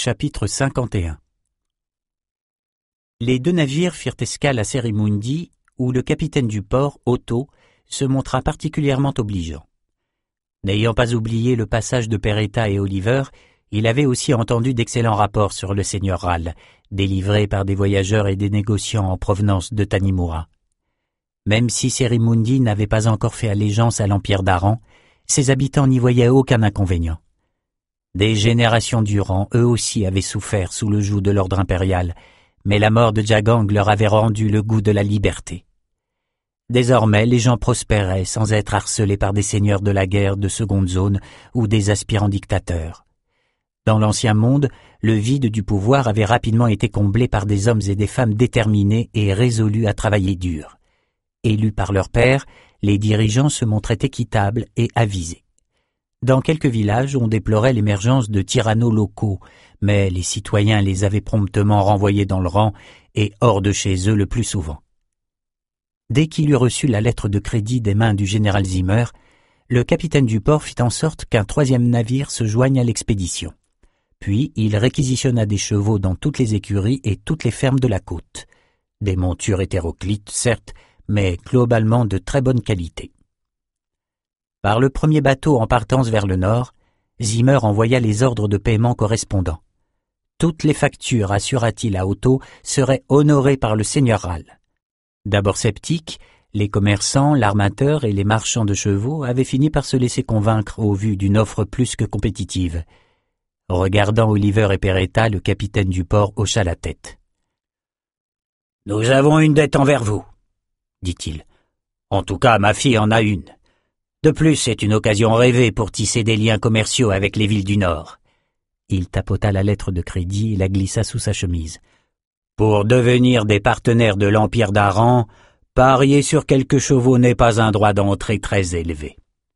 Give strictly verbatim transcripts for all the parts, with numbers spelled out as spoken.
Chapitre cinquante et un. Les deux navires firent escale à Sérimundi, où le capitaine du port, Otto, se montra particulièrement obligeant. N'ayant pas oublié le passage de Peretta et Oliver, il avait aussi entendu d'excellents rapports sur le seigneur Râle, délivrés par des voyageurs et des négociants en provenance de Tanimura. Même si Sérimundi n'avait pas encore fait allégeance à l'empire d'Aran, ses habitants n'y voyaient aucun inconvénient. Des générations durant, eux aussi avaient souffert sous le joug de l'ordre impérial, mais la mort de Jagang leur avait rendu le goût de la liberté. Désormais, les gens prospéraient sans être harcelés par des seigneurs de la guerre de seconde zone ou des aspirants dictateurs. Dans l'ancien monde, le vide du pouvoir avait rapidement été comblé par des hommes et des femmes déterminés et résolus à travailler dur. Élus par leur père, les dirigeants se montraient équitables et avisés. Dans quelques villages, on déplorait l'émergence de tyrannos locaux, mais les citoyens les avaient promptement renvoyés dans le rang et hors de chez eux le plus souvent. Dès qu'il eut reçu la lettre de crédit des mains du général Zimmer, le capitaine du port fit en sorte qu'un troisième navire se joigne à l'expédition. Puis il réquisitionna des chevaux dans toutes les écuries et toutes les fermes de la côte. Des montures hétéroclites, certes, mais globalement de très bonne qualité. Par le premier bateau en partance vers le nord, Zimmer envoya les ordres de paiement correspondants. Toutes les factures, assura-t-il à Otto, seraient honorées par le seigneur Râle. D'abord sceptiques, les commerçants, l'armateur et les marchands de chevaux avaient fini par se laisser convaincre au vu d'une offre plus que compétitive. Regardant Oliver et Peretta, le capitaine du port hocha la tête. « Nous avons une dette envers vous, » dit-il. « En tout cas, ma fille en a une. De plus, c'est une occasion rêvée pour tisser des liens commerciaux avec les villes du Nord. » Il tapota la lettre de crédit et la glissa sous sa chemise. « Pour devenir des partenaires de l'Empire d'Aran, parier sur quelques chevaux n'est pas un droit d'entrée très élevé. »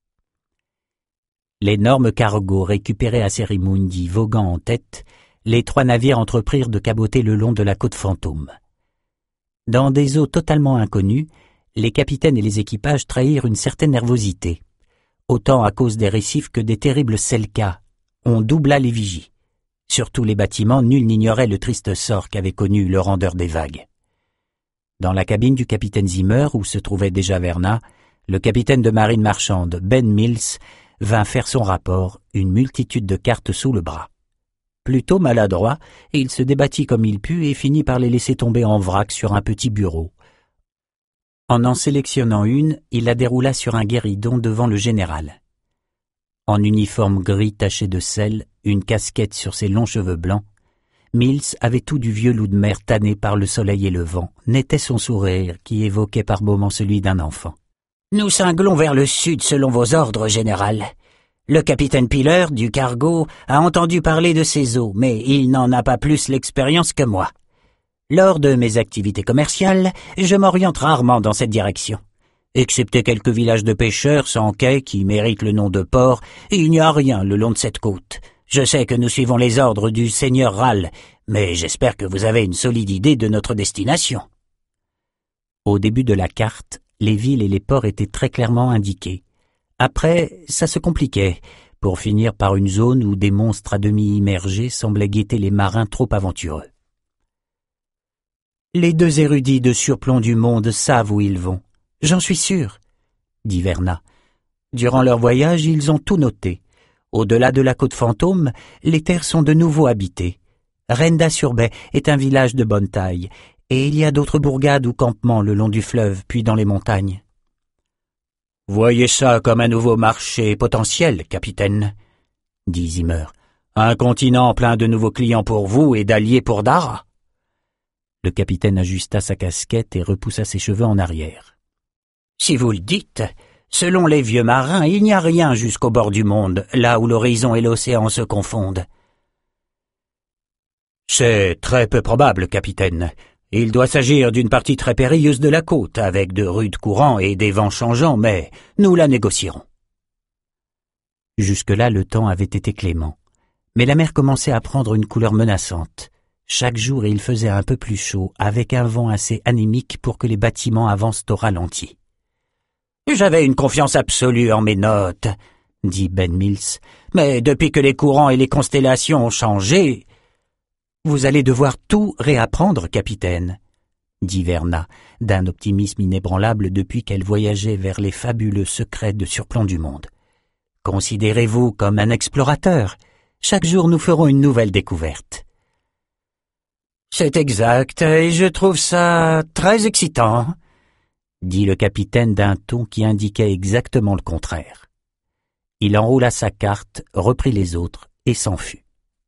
L'énorme cargo récupéré à Sérimundi voguant en tête, les trois navires entreprirent de caboter le long de la côte fantôme. Dans des eaux totalement inconnues, les capitaines et les équipages trahirent une certaine nervosité. Autant à cause des récifs que des terribles selkas, on doubla les vigies. Sur tous les bâtiments, nul n'ignorait le triste sort qu'avait connu le rendeur des vagues. Dans la cabine du capitaine Zimmer, où se trouvait déjà Verna, le capitaine de marine marchande, Ben Mills, vint faire son rapport, une multitude de cartes sous le bras. Plutôt maladroit, il se débattit comme il put et finit par les laisser tomber en vrac sur un petit bureau. En en sélectionnant une, il la déroula sur un guéridon devant le général. En uniforme gris taché de sel, une casquette sur ses longs cheveux blancs, Mills avait tout du vieux loup de mer tanné par le soleil et le vent, n'était son sourire qui évoquait par moments celui d'un enfant. « Nous cinglons vers le sud selon vos ordres, général. Le capitaine Piller, du cargo, a entendu parler de ces eaux, mais il n'en a pas plus l'expérience que moi. Lors de mes activités commerciales, je m'oriente rarement dans cette direction. Excepté quelques villages de pêcheurs sans quai qui méritent le nom de port, il n'y a rien le long de cette côte. Je sais que nous suivons les ordres du seigneur Râle, mais j'espère que vous avez une solide idée de notre destination. » Au début de la carte, les villes et les ports étaient très clairement indiqués. Après, ça se compliquait, pour finir par une zone où des monstres à demi immergés semblaient guetter les marins trop aventureux. « Les deux érudits de surplomb du monde savent où ils vont. J'en suis sûr, » dit Verna. « Durant leur voyage, ils ont tout noté. Au-delà de la côte fantôme, les terres sont de nouveau habitées. Renda-sur-Baie est un village de bonne taille, et il y a d'autres bourgades ou campements le long du fleuve, puis dans les montagnes. »« Voyez ça comme un nouveau marché potentiel, capitaine, » dit Zimmer. « Un continent plein de nouveaux clients pour vous et d'alliés pour Dara. » Le capitaine ajusta sa casquette et repoussa ses cheveux en arrière. « Si vous le dites, selon les vieux marins, il n'y a rien jusqu'au bord du monde, là où l'horizon et l'océan se confondent. »« C'est très peu probable, capitaine. Il doit s'agir d'une partie très périlleuse de la côte, avec de rudes courants et des vents changeants, mais nous la négocierons. » Jusque-là, le temps avait été clément, mais la mer commençait à prendre une couleur menaçante. Chaque jour, il faisait un peu plus chaud, avec un vent assez anémique pour que les bâtiments avancent au ralenti. « J'avais une confiance absolue en mes notes, » dit Ben Mills, « mais depuis que les courants et les constellations ont changé, Vous allez devoir tout réapprendre, capitaine, dit Verna, d'un optimisme inébranlable depuis qu'elle voyageait vers les fabuleux secrets de surplomb du monde. Considérez-vous comme un explorateur. Chaque jour nous ferons une nouvelle découverte. C'est exact, et je trouve ça très excitant, dit le capitaine d'un ton qui indiquait exactement le contraire. Il enroula sa carte, reprit les autres et s'en fut.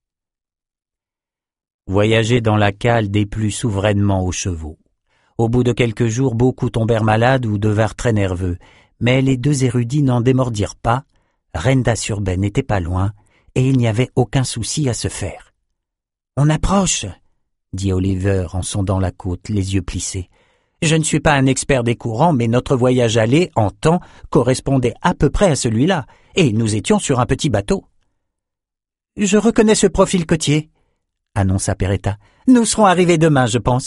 Voyager dans la cale déplut souverainement aux chevaux. Au bout de quelques jours, beaucoup tombèrent malades ou devinrent très nerveux, mais les deux érudits n'en démordirent pas, Renda-sur-Baie n'était pas loin, et il n'y avait aucun souci à se faire. « On approche !» dit Oliver en sondant la côte, les yeux plissés. « Je ne suis pas un expert des courants, mais notre voyage aller, en temps, correspondait à peu près à celui-là, et nous étions sur un petit bateau. »« Je reconnais ce profil côtier, » annonça Peretta. « Nous serons arrivés demain, je pense. »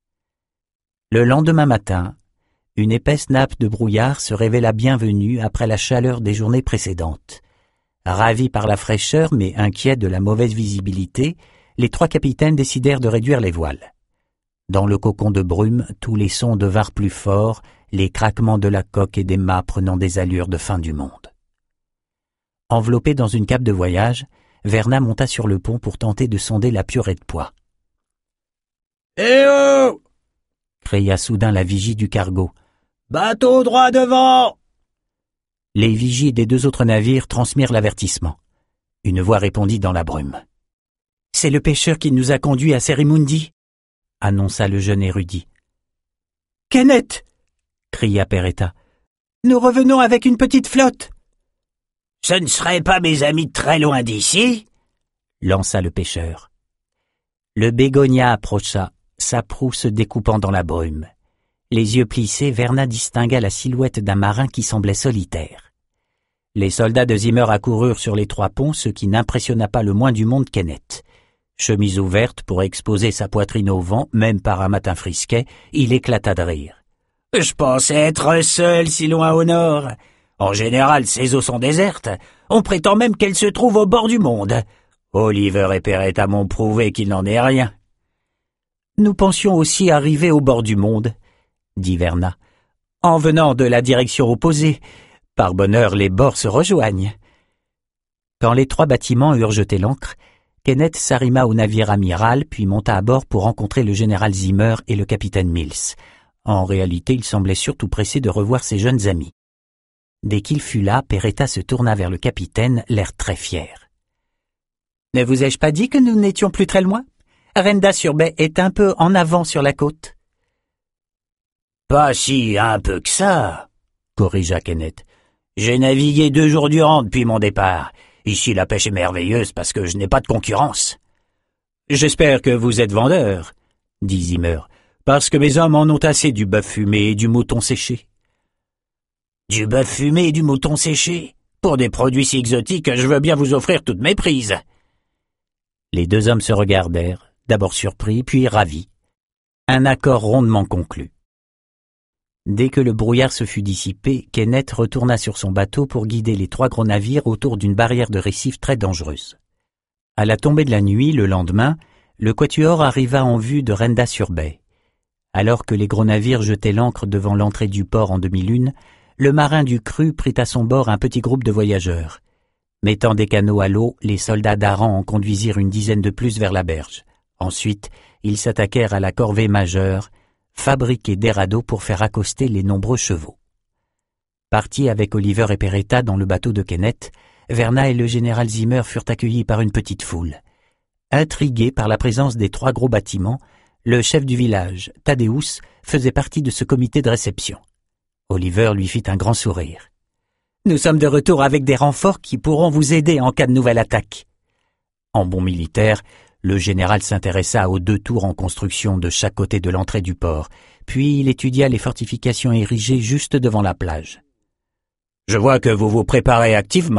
Le lendemain matin, une épaisse nappe de brouillard se révéla bienvenue après la chaleur des journées précédentes. Ravis par la fraîcheur, mais inquiets de la mauvaise visibilité, les trois capitaines décidèrent de réduire les voiles. Dans le cocon de brume, tous les sons devinrent plus forts, les craquements de la coque et des mâts prenant des allures de fin du monde. Enveloppé dans une cape de voyage, Verna monta sur le pont pour tenter de sonder la purée de pois. « Eh oh !» cria soudain la vigie du cargo. « Bateau droit devant !» Les vigies des deux autres navires transmirent l'avertissement. Une voix répondit dans la brume. « C'est le pêcheur qui nous a conduits à Serimundi !» annonça le jeune érudit. « Kenneth !» cria Peretta. « Nous revenons avec une petite flotte !»« Ce ne seraient pas mes amis très loin d'ici ?» lança le pêcheur. Le bégonia approcha, sa proue se découpant dans la brume. Les yeux plissés, Verna distingua la silhouette d'un marin qui semblait solitaire. Les soldats de Zimmer accoururent sur les trois ponts, ce qui n'impressionna pas le moins du monde Kenneth. Chemise ouverte pour exposer sa poitrine au vent, même par un matin frisquet, il éclata de rire. « Je pensais être seul si loin au nord. En général, ces eaux sont désertes. On prétend même qu'elles se trouvent au bord du monde. Oliver et Peretta m'ont prouvé qu'il n'en est rien. »« Nous pensions aussi arriver au bord du monde, » dit Verna, « en venant de la direction opposée. Par bonheur, les bords se rejoignent. » Quand les trois bâtiments eurent jeté l'ancre, Kenneth s'arrima au navire amiral, puis monta à bord pour rencontrer le général Zimmer et le capitaine Mills. En réalité, il semblait surtout pressé de revoir ses jeunes amis. Dès qu'il fut là, Peretta se tourna vers le capitaine, l'air très fier. « Ne vous ai-je pas dit que nous n'étions plus très loin ? Renda-sur-Baie est un peu en avant sur la côte. »« Pas si un peu que ça, » corrigea Kenneth. « J'ai navigué deux jours durant depuis mon départ. Ici, la pêche est merveilleuse parce que je n'ai pas de concurrence. »« J'espère que vous êtes vendeur, » dit Zimmer, « parce que mes hommes en ont assez du bœuf fumé et du mouton séché. »« Du bœuf fumé et du mouton séché ? Pour des produits si exotiques, je veux bien vous offrir toutes mes prises. » Les deux hommes se regardèrent, d'abord surpris, puis ravis. Un accord rondement conclu. Dès que le brouillard se fut dissipé, Kenneth retourna sur son bateau pour guider les trois gros navires autour d'une barrière de récifs très dangereuse. À la tombée de la nuit, le lendemain, le quatuor arriva en vue de Renda-sur-Baie. Alors que les gros navires jetaient l'ancre devant l'entrée du port en demi-lune, le marin du cru prit à son bord un petit groupe de voyageurs. Mettant des canots à l'eau, les soldats d'Aran en conduisirent une dizaine de plus vers la berge. Ensuite, ils s'attaquèrent à la corvée majeure, fabriquée des radeaux pour faire accoster les nombreux chevaux. Partis avec Oliver et Peretta dans le bateau de Kenneth, Verna et le général Zimmer furent accueillis par une petite foule. Intrigué par la présence des trois gros bâtiments, le chef du village, Thaddeus, faisait partie de ce comité de réception. Oliver lui fit un grand sourire. « Nous sommes de retour avec des renforts qui pourront vous aider en cas de nouvelle attaque. » En bon militaire, le général s'intéressa aux deux tours en construction de chaque côté de l'entrée du port, puis il étudia les fortifications érigées juste devant la plage. « Je vois que vous vous préparez activement. »«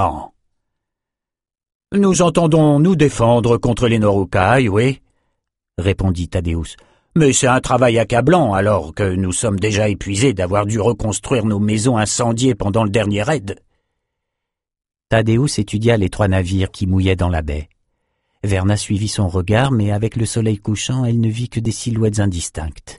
Nous entendons nous défendre contre les Norukai, oui, » répondit Thaddeus. « Mais c'est un travail accablant alors que nous sommes déjà épuisés d'avoir dû reconstruire nos maisons incendiées pendant le dernier raid. » Thaddeus étudia les trois navires qui mouillaient dans la baie. Verna suivit son regard, mais avec le soleil couchant, elle ne vit que des silhouettes indistinctes.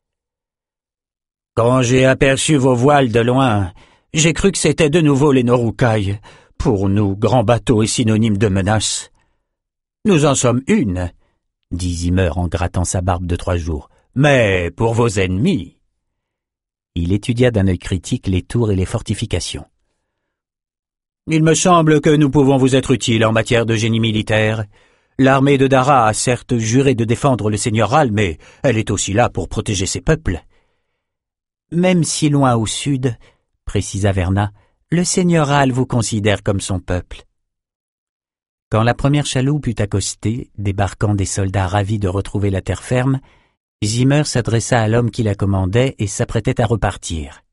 « Quand j'ai aperçu vos voiles de loin, j'ai cru que c'était de nouveau les Norukai. Pour nous, grand bateau est synonyme de menace. Nous en sommes une, dit Zimmer en grattant sa barbe de trois jours. Mais pour vos ennemis... » Il étudia d'un œil critique les tours et les fortifications. « Il me semble que nous pouvons vous être utiles en matière de génie militaire. L'armée de Dara a certes juré de défendre le seigneur Ral, mais elle est aussi là pour protéger ses peuples. » « Même si loin au sud, précisa Verna, le seigneur Ral vous considère comme son peuple. » Quand la première chaloupe eut accosté, débarquant des soldats ravis de retrouver la terre ferme, Zimmer s'adressa à l'homme qui la commandait et s'apprêtait à repartir.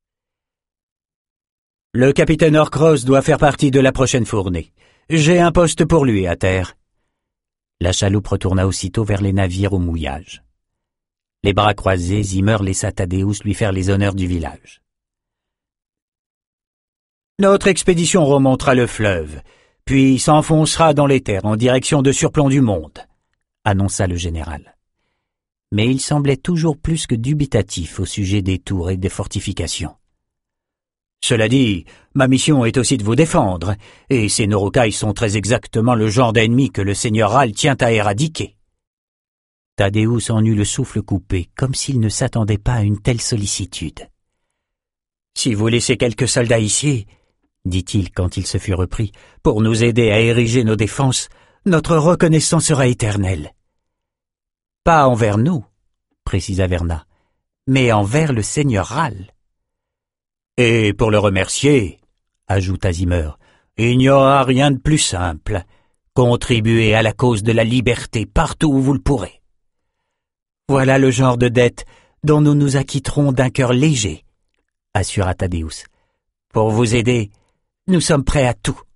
« Le capitaine Horcross doit faire partie de la prochaine fournée. J'ai un poste pour lui à terre. » La chaloupe retourna aussitôt vers les navires au mouillage. Les bras croisés, Zimmer laissa Thaddeus lui faire les honneurs du village. « Notre expédition remontera le fleuve, puis s'enfoncera dans les terres en direction de Surplomb du Monde, » annonça le général. Mais il semblait toujours plus que dubitatif au sujet des tours et des fortifications. « Cela dit, ma mission est aussi de vous défendre, et ces Norukai sont très exactement le genre d'ennemis que le seigneur Ral tient à éradiquer. » Thaddeus en eut le souffle coupé, comme s'il ne s'attendait pas à une telle sollicitude. « Si vous laissez quelques soldats ici, dit-il quand il se fut repris, pour nous aider à ériger nos défenses, notre reconnaissance sera éternelle. »« Pas envers nous, précisa Verna, mais envers le seigneur Ral. »« Et pour le remercier, ajouta Zimmer, il n'y aura rien de plus simple. Contribuer à la cause de la liberté partout où vous le pourrez. Voilà le genre de dette dont nous nous acquitterons d'un cœur léger, assura Thaddeus. Pour vous aider, nous sommes prêts à tout.